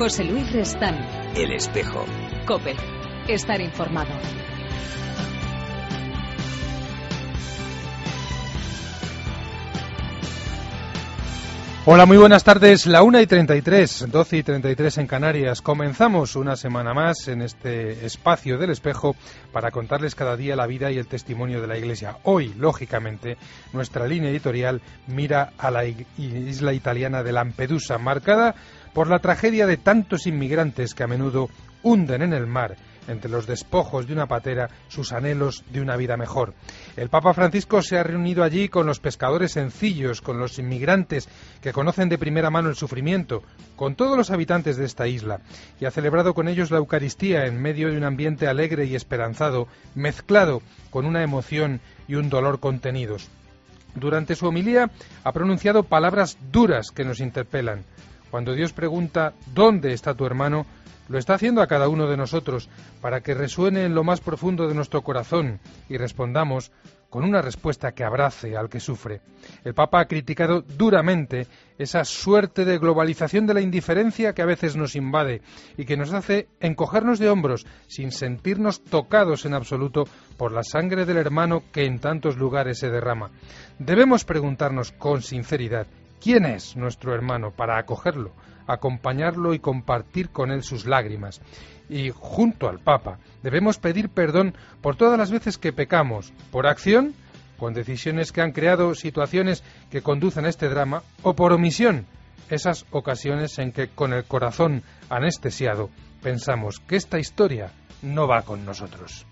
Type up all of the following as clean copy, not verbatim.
José Luis Restán. El Espejo. COPE. Estar informado. Hola, muy buenas tardes. La 1:33, 12:33 en Canarias. Comenzamos una semana más en este espacio del Espejo para contarles cada día la vida y el testimonio de la Iglesia. Hoy, lógicamente, nuestra línea editorial mira a la isla italiana de Lampedusa, marcada por la tragedia de tantos inmigrantes que a menudo hunden en el mar, entre los despojos de una patera, sus anhelos de una vida mejor. El Papa Francisco se ha reunido allí con los pescadores sencillos, con los inmigrantes que conocen de primera mano el sufrimiento, con todos los habitantes de esta isla, y ha celebrado con ellos la Eucaristía en medio de un ambiente alegre y esperanzado, mezclado con una emoción y un dolor contenidos. Durante su homilía ha pronunciado palabras duras que nos interpelan. Cuando Dios pregunta ¿dónde está tu hermano?, lo está haciendo a cada uno de nosotros para que resuene en lo más profundo de nuestro corazón y respondamos con una respuesta que abrace al que sufre. El Papa ha criticado duramente esa suerte de globalización de la indiferencia que a veces nos invade y que nos hace encogernos de hombros sin sentirnos tocados en absoluto por la sangre del hermano que en tantos lugares se derrama. Debemos preguntarnos con sinceridad ¿quién es nuestro hermano para acogerlo, acompañarlo y compartir con él sus lágrimas? Y junto al Papa debemos pedir perdón por todas las veces que pecamos, por acción, con decisiones que han creado situaciones que conducen a este drama, o por omisión, esas ocasiones en que con el corazón anestesiado pensamos que esta historia no va con nosotros.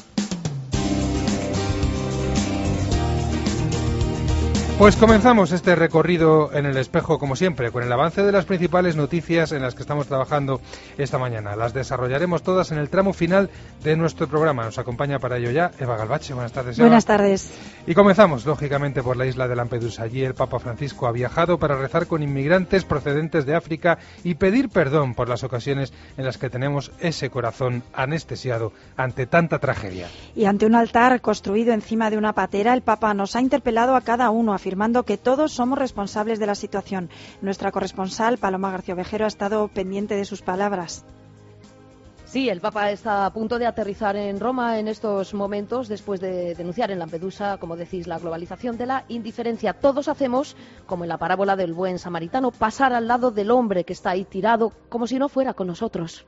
Pues comenzamos este recorrido en el Espejo, como siempre, con el avance de las principales noticias en las que estamos trabajando esta mañana. Las desarrollaremos todas en el tramo final de nuestro programa. Nos acompaña para ello ya Eva Galvache. Buenas tardes, Eva. Buenas tardes. Y comenzamos, lógicamente, por la isla de Lampedusa. Allí el Papa Francisco ha viajado para rezar con inmigrantes procedentes de África y pedir perdón por las ocasiones en las que tenemos ese corazón anestesiado ante tanta tragedia. Y ante un altar construido encima de una patera, el Papa nos ha interpelado a cada uno, afirmando que todos somos responsables de la situación. Nuestra corresponsal, Paloma García Ovejero, ha estado pendiente de sus palabras. Sí, el Papa está a punto de aterrizar en Roma en estos momentos, después de denunciar en Lampedusa, como decís, la globalización de la indiferencia. Todos hacemos, como en la parábola del buen samaritano, pasar al lado del hombre que está ahí tirado, como si no fuera con nosotros.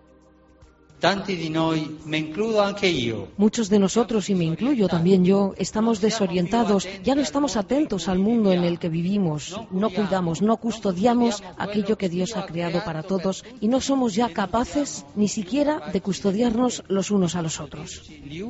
Muchos de nosotros, y me incluyo también yo, estamos desorientados, ya no estamos atentos al mundo en el que vivimos, no cuidamos, no custodiamos aquello que Dios ha creado para todos y no somos ya capaces ni siquiera de custodiarnos los unos a los otros.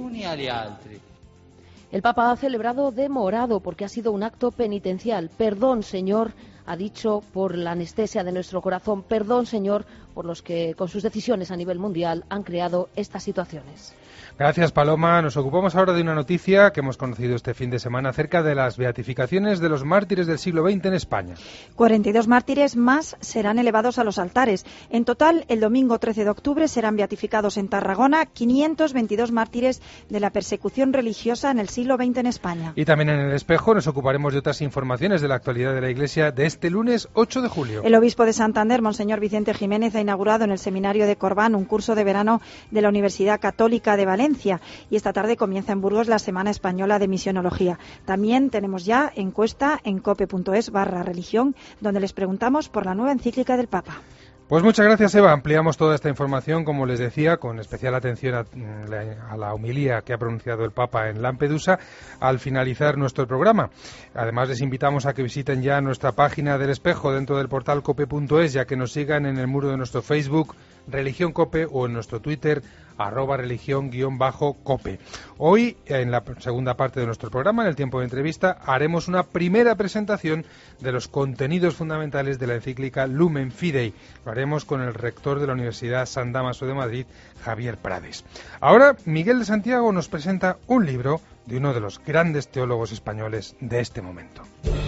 El Papa ha celebrado de morado porque ha sido un acto penitencial. Perdón, Señor, ha dicho, por la anestesia de nuestro corazón. Perdón, Señor, por los que con sus decisiones a nivel mundial han creado estas situaciones. Gracias, Paloma. Nos ocupamos ahora de una noticia que hemos conocido este fin de semana acerca de las beatificaciones de los mártires del siglo XX en España. 42 mártires más serán elevados a los altares. En total, el domingo 13 de octubre serán beatificados en Tarragona 522 mártires de la persecución religiosa en el siglo XX en España. Y también en el Espejo nos ocuparemos de otras informaciones de la actualidad de la Iglesia de este lunes 8 de julio. El obispo de Santander, Monseñor Vicente Jiménez, ha inaugurado en el seminario de Corbán un curso de verano de la Universidad Católica de Valencia. Y esta tarde comienza en Burgos la Semana Española de Misionología. También tenemos ya encuesta en cope.es/religión, donde les preguntamos por la nueva encíclica del Papa. Pues muchas gracias, Eva. Ampliamos toda esta información, como les decía, con especial atención a la homilía que ha pronunciado el Papa en Lampedusa al finalizar nuestro programa. Además, les invitamos a que visiten ya nuestra página del Espejo dentro del portal cope.es, ya que nos sigan en el muro de nuestro Facebook, Religión Cope, o en nuestro Twitter, @religión_cope. Hoy, en la segunda parte de nuestro programa, en el tiempo de entrevista, haremos una primera presentación de los contenidos fundamentales de la encíclica Lumen Fidei. Lo haremos con el rector de la Universidad San Dámaso de Madrid, Javier Prades. Ahora, Miguel de Santiago nos presenta un libro de uno de los grandes teólogos españoles de este momento.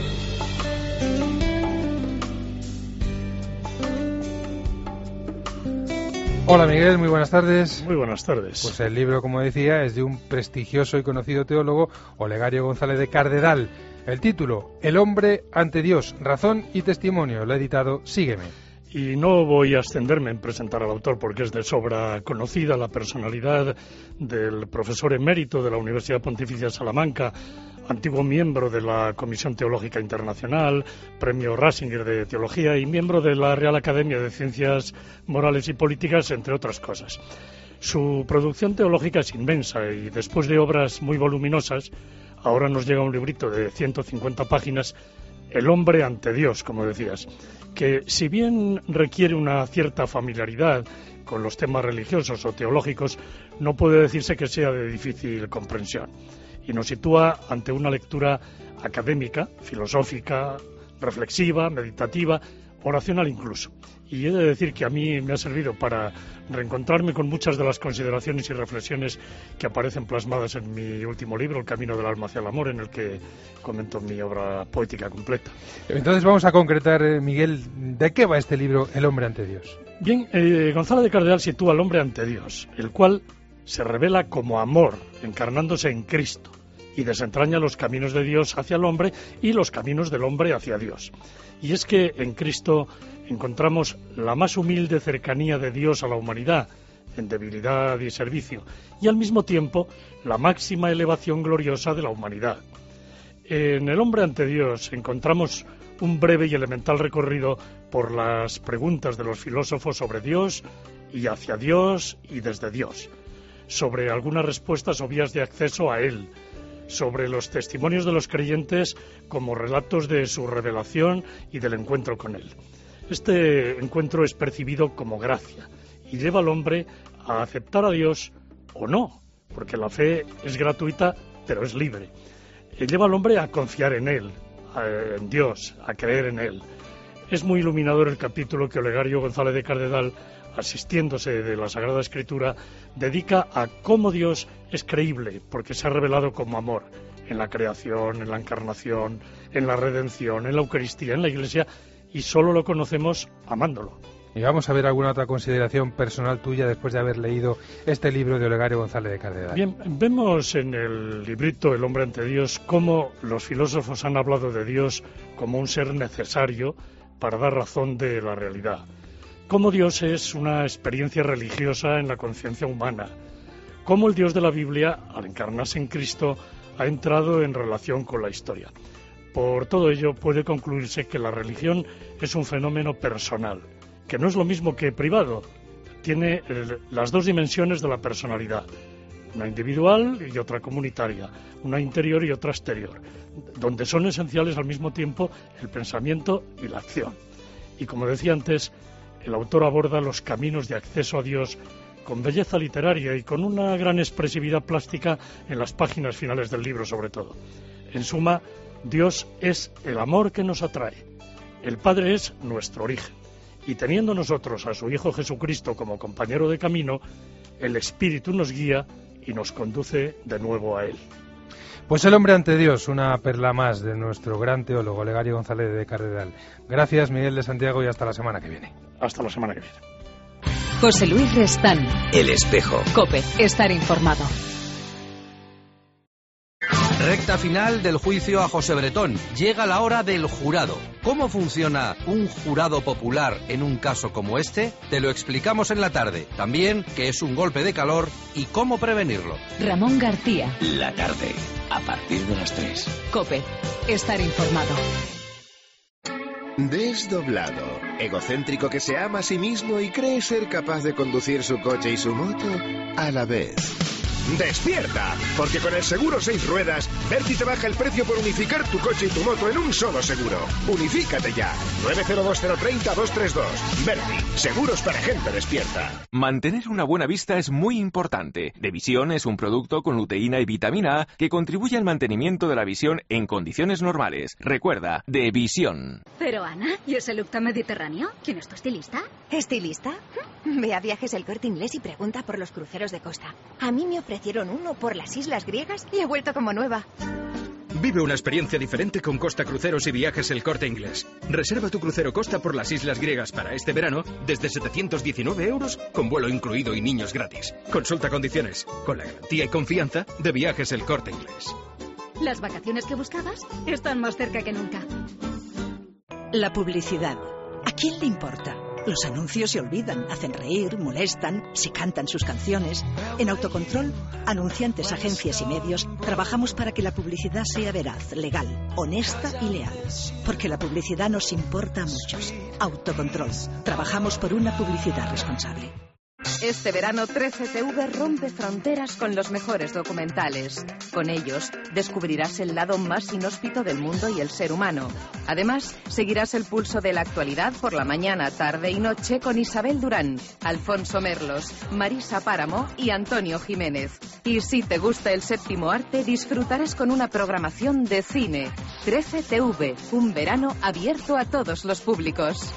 Hola Miguel, muy buenas tardes. Muy buenas tardes. Pues el libro, como decía, es de un prestigioso y conocido teólogo, Olegario González de Cardedal. El título, El hombre ante Dios, razón y testimonio, lo ha editado Sígueme. Y no voy a extenderme en presentar al autor porque es de sobra conocida la personalidad del profesor emérito de la Universidad Pontificia de Salamanca, antiguo miembro de la Comisión Teológica Internacional, premio Ratzinger de Teología y miembro de la Real Academia de Ciencias Morales y Políticas, entre otras cosas. Su producción teológica es inmensa y después de obras muy voluminosas, ahora nos llega un librito de 150 páginas, El hombre ante Dios, como decías, que si bien requiere una cierta familiaridad con los temas religiosos o teológicos, no puede decirse que sea de difícil comprensión. Y nos sitúa ante una lectura académica, filosófica, reflexiva, meditativa, oracional incluso. Y he de decir que a mí me ha servido para reencontrarme con muchas de las consideraciones y reflexiones que aparecen plasmadas en mi último libro, El camino del alma hacia el amor, en el que comento mi obra poética completa. Entonces vamos a concretar, Miguel, ¿de qué va este libro, El hombre ante Dios? Bien, Gonzalo de Cardenal sitúa al hombre ante Dios, el cual se revela como amor, encarnándose en Cristo, y desentraña los caminos de Dios hacia el hombre y los caminos del hombre hacia Dios. Y es que en Cristo encontramos la más humilde cercanía de Dios a la humanidad, en debilidad y servicio, y al mismo tiempo la máxima elevación gloriosa de la humanidad. En el hombre ante Dios encontramos un breve y elemental recorrido por las preguntas de los filósofos sobre Dios y hacia Dios y desde Dios, sobre algunas respuestas o vías de acceso a Él, sobre los testimonios de los creyentes como relatos de su revelación y del encuentro con Él. Este encuentro es percibido como gracia y lleva al hombre a aceptar a Dios o no, porque la fe es gratuita pero es libre. Lleva al hombre a confiar en Él, en Dios, a creer en Él. Es muy iluminador el capítulo que Olegario González de Cardenal, asistiéndose de la Sagrada Escritura, dedica a cómo Dios es creíble, porque se ha revelado como amor en la creación, en la encarnación, en la redención, en la Eucaristía, en la Iglesia, y solo lo conocemos amándolo. Y vamos a ver alguna otra consideración personal tuya después de haber leído este libro de Olegario González de Cardenal. Bien, vemos en el librito El hombre ante Dios cómo los filósofos han hablado de Dios como un ser necesario para dar razón de la realidad. Cómo Dios es una experiencia religiosa en la conciencia humana. Cómo el Dios de la Biblia, al encarnarse en Cristo, ha entrado en relación con la historia. Por todo ello, puede concluirse que la religión es un fenómeno personal, que no es lo mismo que privado. Tiene las dos dimensiones de la personalidad, una individual y otra comunitaria, una interior y otra exterior, donde son esenciales al mismo tiempo el pensamiento y la acción. Y como decía antes, el autor aborda los caminos de acceso a Dios con belleza literaria y con una gran expresividad plástica en las páginas finales del libro, sobre todo. En suma, Dios es el amor que nos atrae. El Padre es nuestro origen. Y teniendo nosotros a su Hijo Jesucristo como compañero de camino, el Espíritu nos guía y nos conduce de nuevo a Él. Pues El hombre ante Dios, una perla más de nuestro gran teólogo Olegario González de Cardenal. Gracias, Miguel de Santiago, y hasta la semana que viene. Hasta la semana que viene. José Luis Restán. El espejo. COPE. Estar informado. Recta final del juicio a José Bretón. Llega la hora del jurado. ¿Cómo funciona un jurado popular en un caso como este? Te lo explicamos en la tarde. También qué es un golpe de calor y cómo prevenirlo. Ramón García. La tarde, a partir de las 3. COPE. Estar informado. Desdoblado, egocéntrico que se ama a sí mismo y cree ser capaz de conducir su coche y su moto a la vez. ¡Despierta! Porque con el seguro 6 ruedas, Berti te baja el precio por unificar tu coche y tu moto en un solo seguro. ¡Unifícate ya! 902-030-232. Berti, seguros para gente despierta. Mantener una buena vista es muy importante. Devisión es un producto con luteína y vitamina A que contribuye al mantenimiento de la visión en condiciones normales. Recuerda, Devisión. Pero Ana, ¿y ese look tan mediterráneo? ¿Quién es tu estilista? ¿Estilista? Ve a Viajes El Corte Inglés y pregunta por los cruceros de costa. A mí me ofrecieron uno por las islas griegas y he vuelto como nueva. Vive una experiencia diferente con Costa Cruceros y Viajes El Corte Inglés. Reserva tu crucero Costa por las islas griegas para este verano desde 719 € con vuelo incluido y niños gratis. Consulta condiciones con la garantía y confianza de Viajes El Corte Inglés. Las vacaciones que buscabas están más cerca que nunca. La publicidad. ¿A quién le importa? Los anuncios se olvidan, hacen reír, molestan, se cantan sus canciones. En Autocontrol, anunciantes, agencias y medios, trabajamos para que la publicidad sea veraz, legal, honesta y leal. Porque la publicidad nos importa a muchos. Autocontrol. Trabajamos por una publicidad responsable. Este verano 13TV rompe fronteras con los mejores documentales. Con ellos descubrirás el lado más inhóspito del mundo y el ser humano. Además, seguirás el pulso de la actualidad por la mañana, tarde y noche con Isabel Durán, Alfonso Merlos, Marisa Páramo y Antonio Jiménez. Y si te gusta el séptimo arte, disfrutarás con una programación de cine. 13TV, un verano abierto a todos los públicos.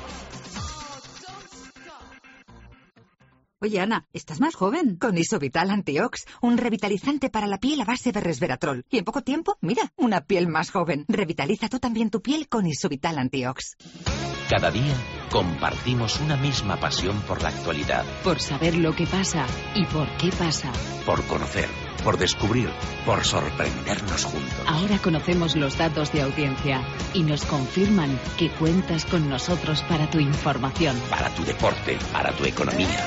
Oye, Ana, ¿estás más joven? Con Isovital Antiox, un revitalizante para la piel a base de resveratrol. Y en poco tiempo, mira, una piel más joven. Revitaliza tú también tu piel con Isovital Antiox. Cada día compartimos una misma pasión por la actualidad. Por saber lo que pasa y por qué pasa. Por conocer, por descubrir, por sorprendernos juntos. Ahora conocemos los datos de audiencia y nos confirman que cuentas con nosotros para tu información. Para tu deporte, para tu economía.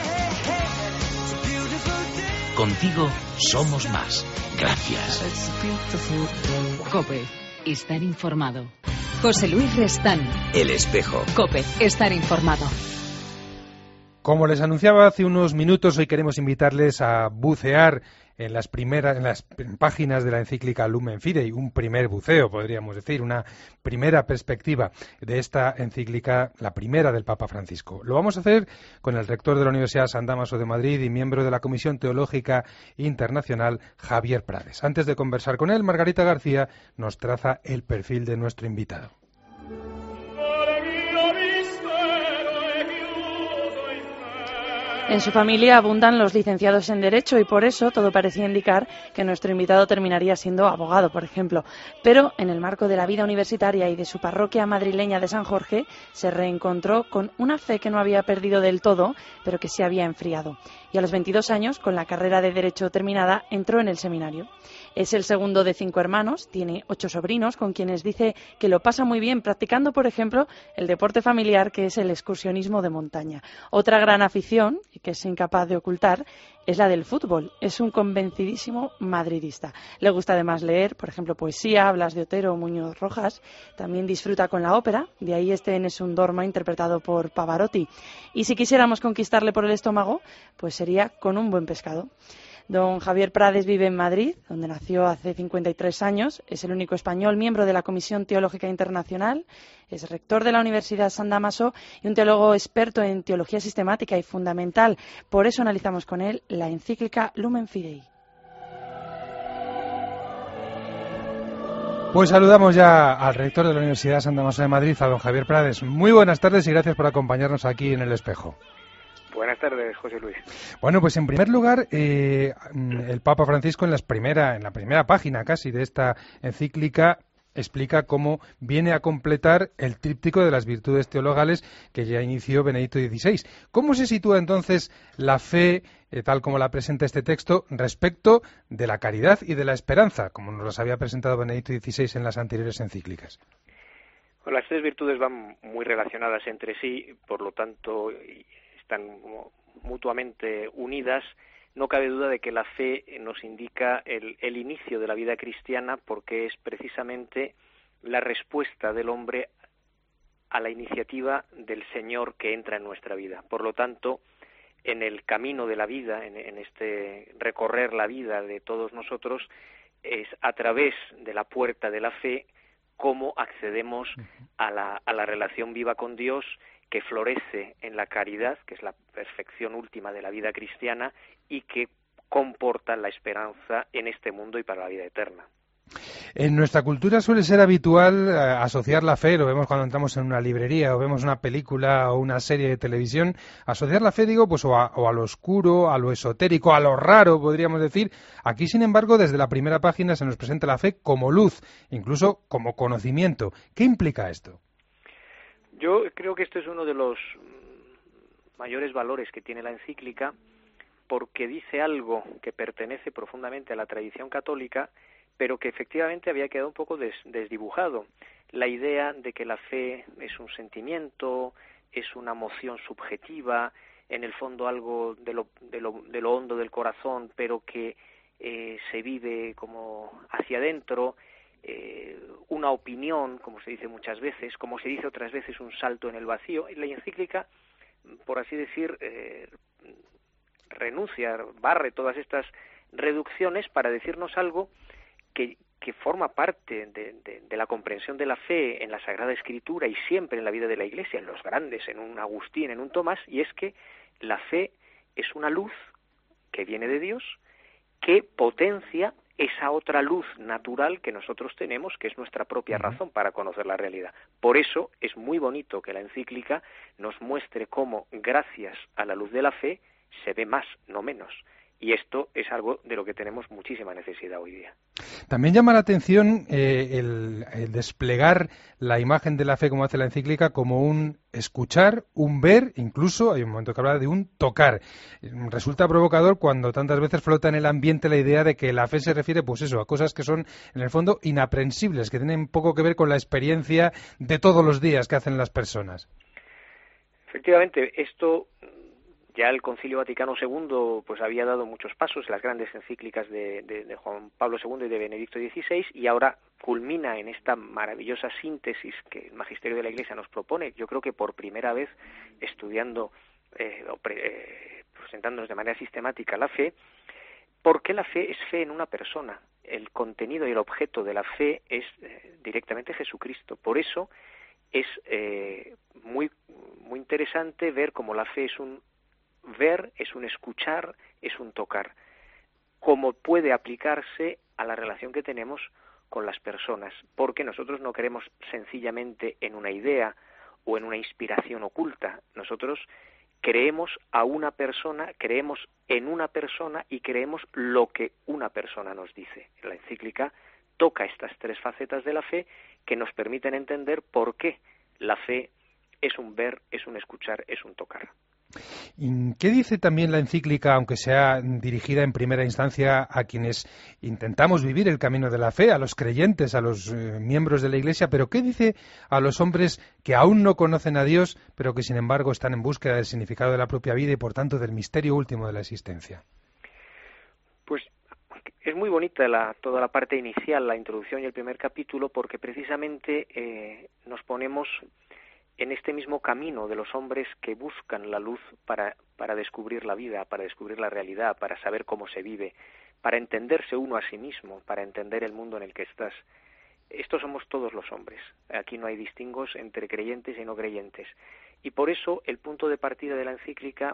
Contigo somos más. Gracias. COPE. Estar informado. José Luis Restán. El Espejo. COPE. Estar informado. Como les anunciaba hace unos minutos, hoy queremos invitarles a bucear en las páginas de la encíclica Lumen Fidei, un primer buceo, podríamos decir, una primera perspectiva de esta encíclica, la primera del Papa Francisco. Lo vamos a hacer con el rector de la Universidad San Dámaso de Madrid y miembro de la Comisión Teológica Internacional, Javier Prades. Antes de conversar con él, Margarita García nos traza el perfil de nuestro invitado. En su familia abundan los licenciados en Derecho y por eso todo parecía indicar que nuestro invitado terminaría siendo abogado, por ejemplo. Pero en el marco de la vida universitaria y de su parroquia madrileña de San Jorge se reencontró con una fe que no había perdido del todo, pero que se había enfriado. Y a los 22 años, con la carrera de Derecho terminada, entró en el seminario. Es el segundo de 5 hermanos, tiene 8 sobrinos con quienes dice que lo pasa muy bien practicando, por ejemplo, el deporte familiar que es el excursionismo de montaña. Otra gran afición, que es incapaz de ocultar, es la del fútbol. Es un convencidísimo madridista. Le gusta además leer, por ejemplo, poesía, Blas de Otero o Muñoz Rojas. También disfruta con la ópera, de ahí este Nessun Dorma interpretado por Pavarotti. Y si quisiéramos conquistarle por el estómago, pues sería con un buen pescado. Don Javier Prades vive en Madrid, donde nació hace 53 años. Es el único español miembro de la Comisión Teológica Internacional. Es rector de la Universidad San Dámaso y un teólogo experto en teología sistemática y fundamental. Por eso analizamos con él la encíclica Lumen Fidei. Pues saludamos ya al rector de la Universidad San Dámaso de Madrid, a don Javier Prades. Muy buenas tardes y gracias por acompañarnos aquí en El Espejo. Buenas tardes, José Luis. Bueno, pues en primer lugar, el Papa Francisco en la primera página casi de esta encíclica explica cómo viene a completar el tríptico de las virtudes teologales que ya inició Benedicto XVI. ¿Cómo se sitúa entonces la fe, tal como la presenta este texto, respecto de la caridad y de la esperanza, como nos las había presentado Benedicto XVI en las anteriores encíclicas? Bueno, las tres virtudes van muy relacionadas entre sí, por lo tanto están mutuamente unidas. No cabe duda de que la fe nos indica el inicio de la vida cristiana, porque es precisamente la respuesta del hombre a la iniciativa del Señor que entra en nuestra vida. Por lo tanto, en el camino de la vida, en este recorrer la vida de todos nosotros, es a través de la puerta de la fe cómo accedemos a la relación viva con Dios, que florece en la caridad, que es la perfección última de la vida cristiana, y que comporta la esperanza en este mundo y para la vida eterna. En nuestra cultura suele ser habitual asociar la fe, lo vemos cuando entramos en una librería o vemos una película o una serie de televisión, asociar la fe, digo, pues o a lo oscuro, a lo esotérico, a lo raro, podríamos decir. Aquí, sin embargo, desde la primera página se nos presenta la fe como luz, incluso como conocimiento. ¿Qué implica esto? Yo creo que esto es uno de los mayores valores que tiene la encíclica, porque dice algo que pertenece profundamente a la tradición católica, pero que efectivamente había quedado un poco desdibujado. La idea de que la fe es un sentimiento, es una moción subjetiva, en el fondo algo de lo hondo del corazón, pero que se vive como hacia adentro, una opinión, como se dice muchas veces, como se dice otras veces, un salto en el vacío. La encíclica, por así decir, renuncia, barre todas estas reducciones para decirnos algo que forma parte de la comprensión de la fe en la Sagrada Escritura y siempre en la vida de la Iglesia, en los grandes, en un Agustín, en un Tomás, y es que la fe es una luz que viene de Dios, que potencia esa otra luz natural que nosotros tenemos, que es nuestra propia razón para conocer la realidad. Por eso es muy bonito que la encíclica nos muestre cómo, gracias a la luz de la fe, se ve más, no menos. Y esto es algo de lo que tenemos muchísima necesidad hoy día. También llama la atención el desplegar la imagen de la fe, como hace la encíclica, como un escuchar, un ver, incluso hay un momento que habla de un tocar. Resulta provocador cuando tantas veces flota en el ambiente la idea de que la fe se refiere, pues eso, a cosas que son, en el fondo, inaprensibles, que tienen poco que ver con la experiencia de todos los días que hacen las personas. Efectivamente, esto... Ya el Concilio Vaticano II pues había dado muchos pasos, las grandes encíclicas de Juan Pablo II y de Benedicto XVI, y ahora culmina en esta maravillosa síntesis que el Magisterio de la Iglesia nos propone. Yo creo que por primera vez, estudiando presentándonos de manera sistemática la fe, porque la fe es fe en una persona. El contenido y el objeto de la fe es directamente Jesucristo. Por eso es muy interesante ver cómo la fe es un ver, es un escuchar, es un tocar. Cómo puede aplicarse a la relación que tenemos con las personas, porque nosotros no creemos sencillamente en una idea o en una inspiración oculta. Nosotros creemos a una persona, creemos en una persona y creemos lo que una persona nos dice. La encíclica toca estas tres facetas de la fe que nos permiten entender por qué la fe es un ver, es un escuchar, es un tocar. ¿Qué dice también la encíclica, aunque sea dirigida en primera instancia a quienes intentamos vivir el camino de la fe, a los creyentes, a los miembros de la Iglesia, pero qué dice a los hombres que aún no conocen a Dios, pero que sin embargo están en búsqueda del significado de la propia vida y por tanto del misterio último de la existencia? Pues es muy bonita toda la parte inicial, la introducción y el primer capítulo, porque precisamente nos ponemos en este mismo camino de los hombres que buscan la luz para descubrir la vida, para descubrir la realidad, para saber cómo se vive, para entenderse uno a sí mismo, para entender el mundo en el que estás. Estos somos todos los hombres. Aquí no hay distingos entre creyentes y no creyentes. Y por eso el punto de partida de la encíclica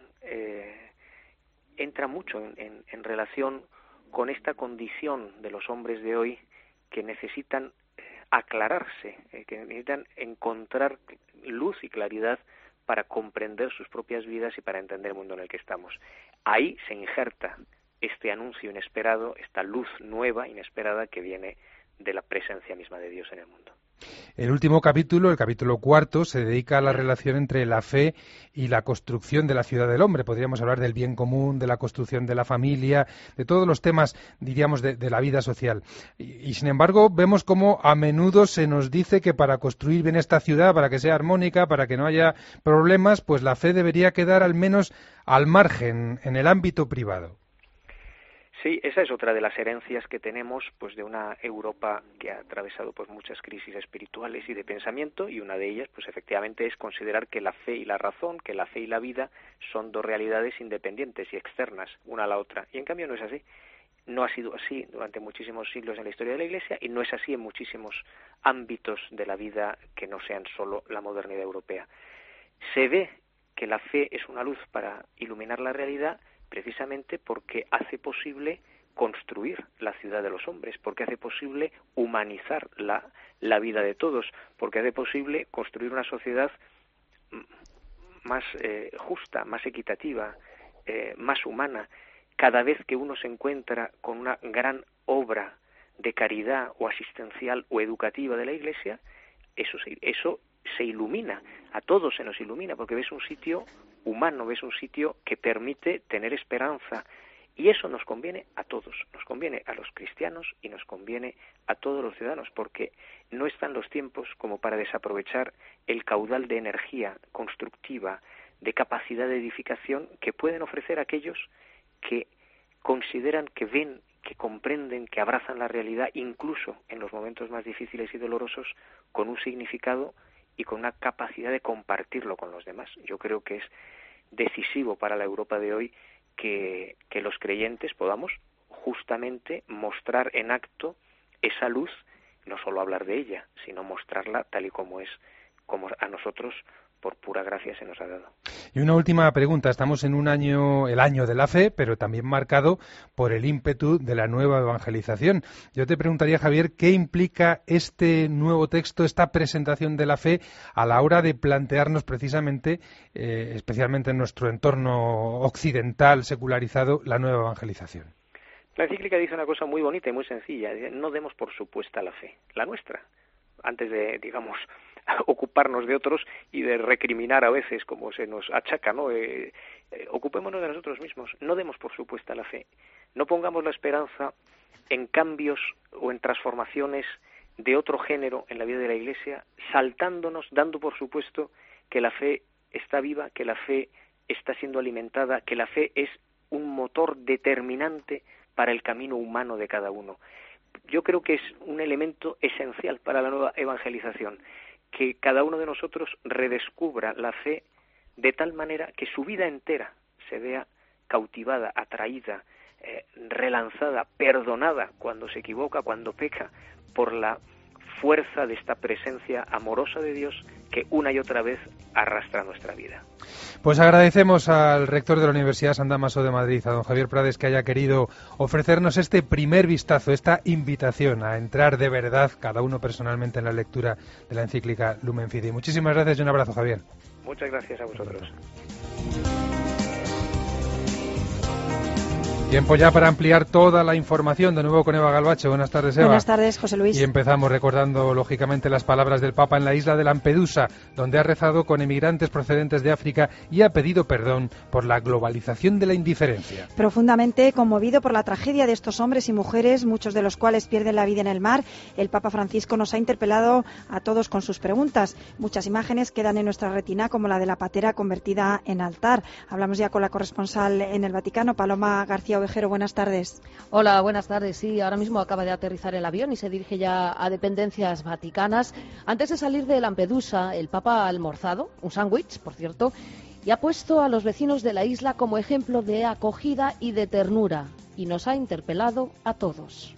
entra mucho en relación con esta condición de los hombres de hoy que necesitan aclararse, que necesitan encontrar luz y claridad para comprender sus propias vidas y para entender el mundo en el que estamos. Ahí se injerta este anuncio inesperado, esta luz nueva, inesperada, que viene de la presencia misma de Dios en el mundo. El último capítulo, el capítulo 4, se dedica a la relación entre la fe y la construcción de la ciudad del hombre. Podríamos hablar del bien común, de la construcción de la familia, de todos los temas, diríamos, de la vida social. Y sin embargo, vemos cómo a menudo se nos dice que para construir bien esta ciudad, para que sea armónica, para que no haya problemas, pues la fe debería quedar al menos al margen, en el ámbito privado. Sí, esa es otra de las herencias que tenemos, pues, de una Europa que ha atravesado pues muchas crisis espirituales y de pensamiento, y una de ellas, pues, efectivamente, es considerar que la fe y la razón, que la fe y la vida son dos realidades independientes y externas una a la otra. Y en cambio no es así. No ha sido así durante muchísimos siglos en la historia de la Iglesia y no es así en muchísimos ámbitos de la vida que no sean solo la modernidad europea. Se ve que la fe es una luz para iluminar la realidad, precisamente porque hace posible construir la ciudad de los hombres, porque hace posible humanizar la vida de todos, porque hace posible construir una sociedad más justa, más equitativa, más humana. Cada vez que uno se encuentra con una gran obra de caridad o asistencial o educativa de la Iglesia, eso se ilumina, a todos se nos ilumina, porque ves un sitio humano, ves un sitio que permite tener esperanza Y eso nos conviene a todos, nos conviene a los cristianos y nos conviene a todos los ciudadanos, porque no están los tiempos como para desaprovechar el caudal de energía constructiva, de capacidad de edificación que pueden ofrecer aquellos que consideran, que ven, que comprenden, que abrazan la realidad, incluso en los momentos más difíciles y dolorosos, con un significado y con una capacidad de compartirlo con los demás. Yo creo que es decisivo para la Europa de hoy que los creyentes podamos justamente mostrar en acto esa luz, no solo hablar de ella, sino mostrarla tal y como es, como a nosotros por pura gracia se nos ha dado. Y una última pregunta. Estamos en un año, el año de la fe, pero también marcado por el ímpetu de la nueva evangelización. Yo te preguntaría, Javier, ¿qué implica este nuevo texto, esta presentación de la fe a la hora de plantearnos precisamente, especialmente en nuestro entorno occidental secularizado, la nueva evangelización? La encíclica dice una cosa muy bonita y muy sencilla: no demos por supuesta la fe, la nuestra, antes de, digamos, ocuparnos de otros y de recriminar a veces como se nos achaca, ¿no? Ocupémonos de nosotros mismos, no demos por supuesta la fe, no pongamos la esperanza en cambios o en transformaciones de otro género en la vida de la Iglesia, saltándonos, dando por supuesto que la fe está viva, que la fe está siendo alimentada, que la fe es un motor determinante para el camino humano de cada uno. Yo creo que es un elemento esencial para la nueva evangelización, que cada uno de nosotros redescubra la fe de tal manera que su vida entera se vea cautivada, atraída, relanzada, perdonada cuando se equivoca, cuando peca, por la fuerza de esta presencia amorosa de Dios que una y otra vez arrastra nuestra vida. Pues agradecemos al rector de la Universidad San Dámaso de Madrid, a don Javier Prades, que haya querido ofrecernos este primer vistazo, esta invitación a entrar de verdad, cada uno personalmente, en la lectura de la encíclica Lumen Fidei. Muchísimas gracias y un abrazo, Javier. Muchas gracias a vosotros. Tiempo ya para ampliar toda la información, de nuevo con Eva Galvache. Buenas tardes, Eva. Buenas tardes, José Luis. Y empezamos recordando, lógicamente, las palabras del Papa en la isla de Lampedusa, donde ha rezado con emigrantes procedentes de África y ha pedido perdón por la globalización de la indiferencia. Profundamente conmovido por la tragedia de estos hombres y mujeres, muchos de los cuales pierden la vida en el mar, el Papa Francisco nos ha interpelado a todos con sus preguntas. Muchas imágenes quedan en nuestra retina, como la de la patera convertida en altar. Hablamos ya con la corresponsal en el Vaticano, Paloma García Ovejero. Buenas tardes. Hola, buenas tardes. Sí, ahora mismo acaba de aterrizar el avión y se dirige ya a dependencias vaticanas. Antes de salir de Lampedusa, el Papa ha almorzado, un sándwich, por cierto, y ha puesto a los vecinos de la isla como ejemplo de acogida y de ternura, y nos ha interpelado a todos.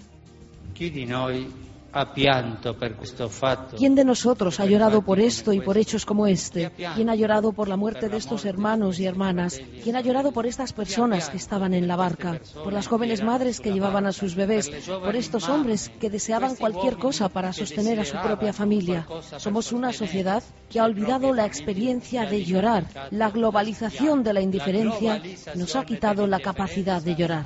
¿Quién de nosotros ha llorado por esto y por hechos como este? ¿Quién ha llorado por la muerte de estos hermanos y hermanas? ¿Quién ha llorado por estas personas que estaban en la barca? Por las jóvenes madres que llevaban a sus bebés, por estos hombres que deseaban cualquier cosa para sostener a su propia familia. Somos una sociedad que ha olvidado la experiencia de llorar. La globalización de la indiferencia nos ha quitado la capacidad de llorar.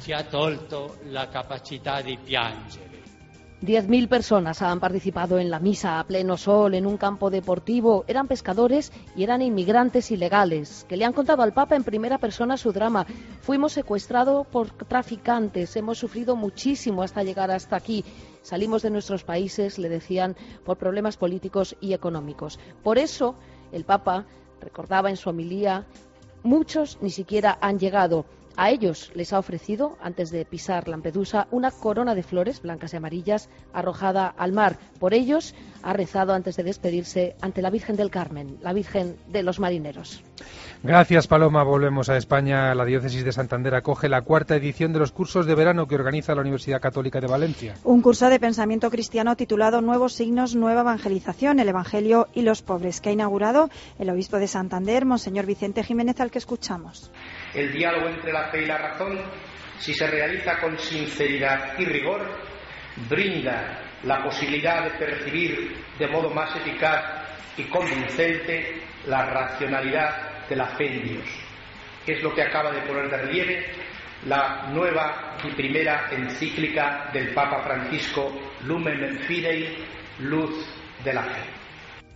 10.000 personas han participado en la misa a pleno sol en un campo deportivo. Eran pescadores y eran inmigrantes ilegales, que le han contado al Papa en primera persona su drama. Fuimos secuestrados por traficantes, hemos sufrido muchísimo hasta llegar hasta aquí. Salimos de nuestros países, le decían, por problemas políticos y económicos. Por eso, el Papa recordaba en su homilía, muchos ni siquiera han llegado. A ellos les ha ofrecido, antes de pisar Lampedusa, una corona de flores blancas y amarillas arrojada al mar. Por ellos ha rezado antes de despedirse ante la Virgen del Carmen, la Virgen de los Marineros. Gracias, Paloma. Volvemos a España. La Diócesis de Santander acoge la 4ª edición de los cursos de verano que organiza la Universidad Católica de Valencia. Un curso de pensamiento cristiano titulado Nuevos signos, nueva evangelización, el Evangelio y los pobres, que ha inaugurado el obispo de Santander, Monseñor Vicente Jiménez, al que escuchamos. El diálogo entre la fe y la razón, si se realiza con sinceridad y rigor, brinda la posibilidad de percibir de modo más eficaz y convincente la racionalidad de la fe en Dios. Es lo que acaba de poner de relieve la nueva y primera encíclica del Papa Francisco, Lumen Fidei, Luz de la Fe.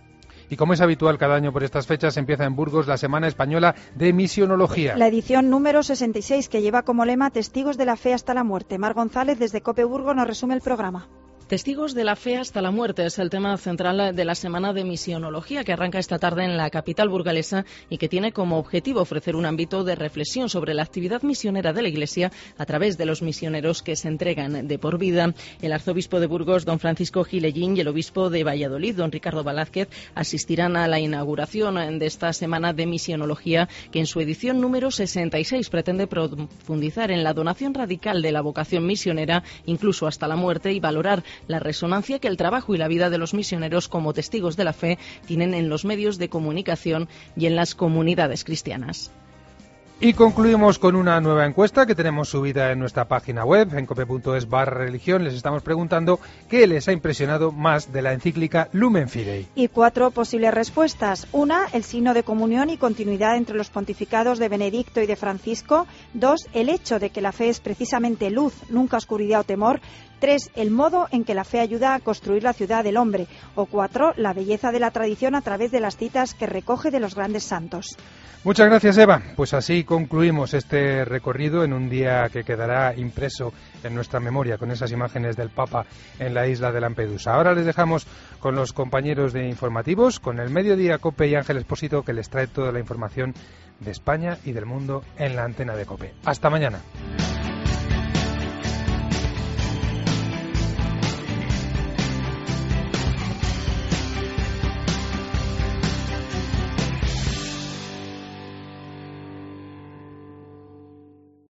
Y como es habitual cada año por estas fechas, empieza en Burgos la Semana Española de Misionología. La edición número 66, que lleva como lema Testigos de la Fe hasta la muerte. Mar González, desde COPE Burgos, nos resume el programa. Testigos de la fe hasta la muerte es el tema central de la Semana de Misionología, que arranca esta tarde en la capital burgalesa y que tiene como objetivo ofrecer un ámbito de reflexión sobre la actividad misionera de la Iglesia a través de los misioneros que se entregan de por vida. El arzobispo de Burgos, don Francisco Gilellín, y el obispo de Valladolid, don Ricardo Velázquez, asistirán a la inauguración de esta Semana de Misionología, que en su edición número 66 pretende profundizar en la donación radical de la vocación misionera, incluso hasta la muerte, y valorar la resonancia que el trabajo y la vida de los misioneros como testigos de la fe tienen en los medios de comunicación y en las comunidades cristianas. Y concluimos con una nueva encuesta que tenemos subida en nuestra página web, en cope.es/religión. Les estamos preguntando qué les ha impresionado más de la encíclica Lumen Fidei. Y 4 posibles respuestas. 1, el signo de comunión y continuidad entre los pontificados de Benedicto y de Francisco. 2, el hecho de que la fe es precisamente luz, nunca oscuridad o temor. 3, el modo en que la fe ayuda a construir la ciudad del hombre. O 4, la belleza de la tradición a través de las citas que recoge de los grandes santos. Muchas gracias, Eva. Pues así concluimos este recorrido en un día que quedará impreso en nuestra memoria con esas imágenes del Papa en la isla de Lampedusa. Ahora les dejamos con los compañeros de informativos, con el Mediodía COPE y Ángel Expósito, que les trae toda la información de España y del mundo en la antena de COPE. Hasta mañana.